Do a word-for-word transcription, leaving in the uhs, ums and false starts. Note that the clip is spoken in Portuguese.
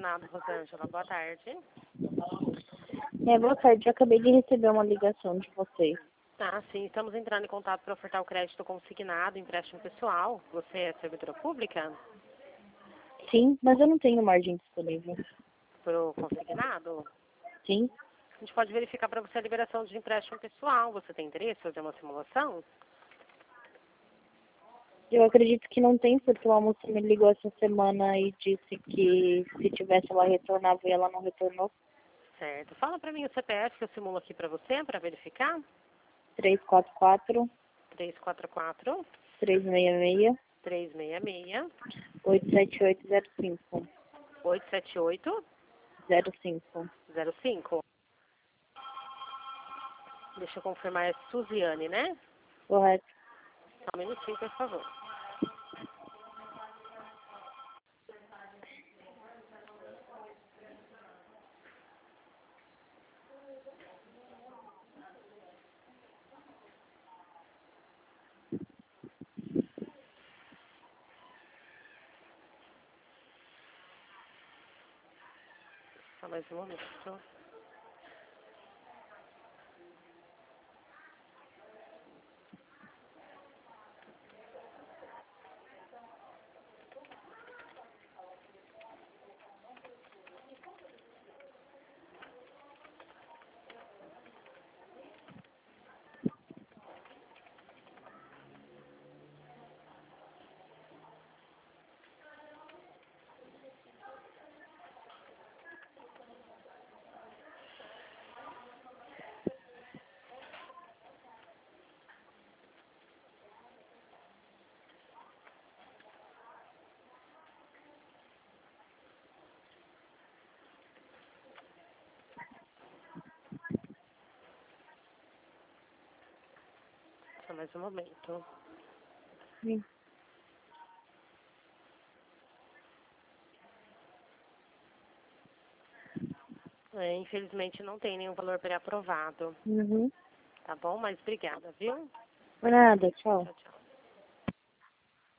consignado, Rosângela. Boa tarde. É, boa tarde. Eu acabei de receber uma ligação de vocês. Ah, sim. Estamos entrando em contato para ofertar o crédito consignado, empréstimo pessoal. Você é servidora pública? Sim, mas eu não tenho margem disponível. Para o consignado? Sim. A gente pode verificar para você a liberação de empréstimo pessoal. Você tem interesse em fazer uma simulação? Eu acredito que não tem, porque uma moça me ligou essa semana e disse que se tivesse ela retornava e ela não retornou. Certo. Fala para mim o C P F que eu simulo aqui para você, para verificar. três quatro quatro, três quatro quatro, três seis seis, três seis seis, oito sete oito zero cinco. oito sete oito, zero cinco. zero cinco. Deixa eu confirmar, é Suziane, né? Correto. Só um minutinho, por favor. Só mais um momento. Só mais um momento. Sim. É, infelizmente não tem nenhum valor pré-aprovado. Uhum. Tá bom? Mas obrigada, viu? Por nada, tchau. Tchau, tchau.